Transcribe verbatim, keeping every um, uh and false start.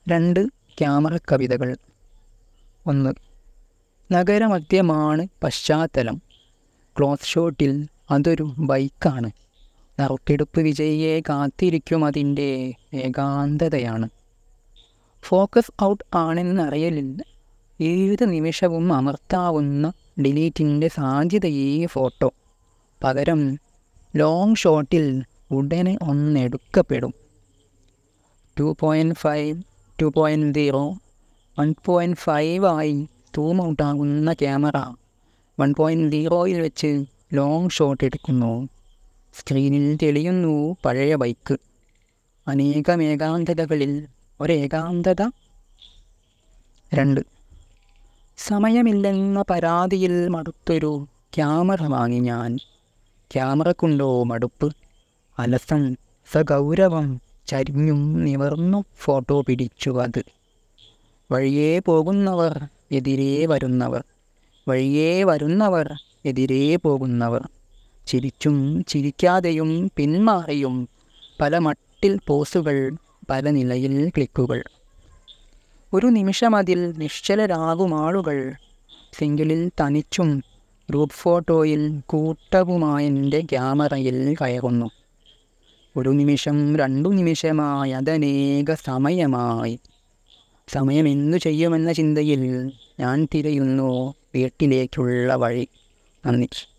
രണ്ട് ക്യാമറ കവിതകൾ. ഒന്ന്, നഗരമധ്യമാണ് പശ്ചാത്തലം. ക്ലോസ് ഷോട്ടിൽ അതൊരു ബൈക്കാണ്. നറുക്കെടുപ്പ് വിജയിയെ കാത്തിരിക്കും അതിൻ്റെ ഏകാന്തതയാണ്. Focus out ആണെന്നറിയലില്ല. ഏത് നിമിഷവും അമർത്താവുന്ന ഡിലീറ്റിൻ്റെ സാധ്യതയേ ഫോട്ടോ. പകരം ലോങ് ഷോട്ടിൽ ഉടനെ ഒന്നെടുക്കപ്പെടും. Two point five two point zero one point five ആയി സൂം ഔട്ടാകുന്ന ക്യാമറ വൺ പോയിൻറ്റ് സീറോയിൽ വെച്ച് ലോങ് ഷോട്ട് എടുക്കുന്നു. സ്ക്രീനിൽ തെളിയുന്നു പഴയ ബൈക്ക്. അനേകം ഏകാന്തതകളിൽ ഒരേകാന്തത. രണ്ട്, സമയമില്ലെന്ന പരാതിയിൽ മടുത്തൊരു ക്യാമറ വാങ്ങി ഞാൻ. ക്യാമറക്കുണ്ടോ മടുപ്പ്? അലസം സഗൗരവം ചരിഞ്ഞും നിവർന്നും ഫോട്ടോ പിടിച്ചു അത്. വഴിയേ പോകുന്നവർ, എതിരേ വരുന്നവർ, വഴിയേ വരുന്നവർ, എതിരേ പോകുന്നവർ, ചിരിച്ചും ചിരിക്കാതെയും പിന്മാറിയും പല മട്ടിൽ പോസുകൾ, പല നിലയിൽ ക്ലിക്കുകൾ. ഒരു നിമിഷമതിൽ നിശ്ചലരാകുമാളുകൾ. സിംഗിളിൽ തനിച്ചും ഗ്രൂപ്പ് ഫോട്ടോയിൽ കൂട്ടവുമായെൻ്റെ ക്യാമറയിൽ കയറുന്നു. ഒരു നിമിഷം, രണ്ടു നിമിഷമായി, അതനേക സമയമായി. സമയം എന്തു ചെയ്യുമെന്ന ചിന്തയിൽ ഞാൻ തിരയുന്നു വീട്ടിലേക്കുള്ള വഴി. നന്ദി.